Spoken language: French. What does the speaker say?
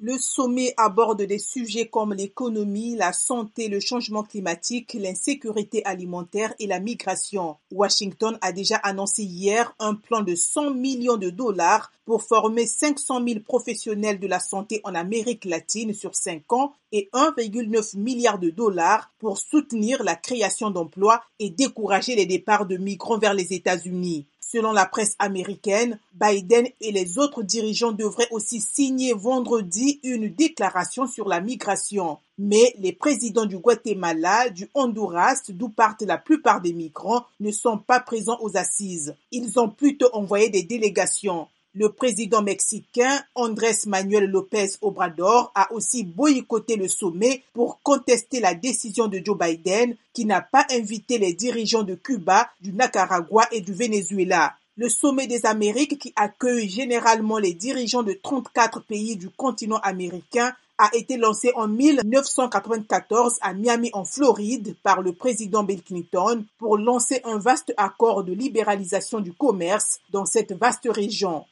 Le sommet aborde des sujets comme l'économie, la santé, le changement climatique, l'insécurité alimentaire et la migration. Washington a déjà annoncé hier un plan de 100 millions de dollars pour former 500 000 professionnels de la santé en Amérique latine sur 5 ans et 1,9 milliard de dollars pour soutenir la création d'emplois et décourager les départs de migrants vers les États-Unis. Selon la presse américaine, Biden et les autres dirigeants devraient aussi signer vendredi une déclaration sur la migration. Mais les présidents du Guatemala, du Honduras, d'où partent la plupart des migrants, ne sont pas présents aux assises. Ils ont plutôt envoyé des délégations. Le président mexicain Andrés Manuel López Obrador a aussi boycotté le sommet pour contester la décision de Joe Biden qui n'a pas invité les dirigeants de Cuba, du Nicaragua et du Venezuela. Le sommet des Amériques, qui accueille généralement les dirigeants de 34 pays du continent américain, a été lancé en 1994 à Miami en Floride par le président Bill Clinton pour lancer un vaste accord de libéralisation du commerce dans cette vaste région.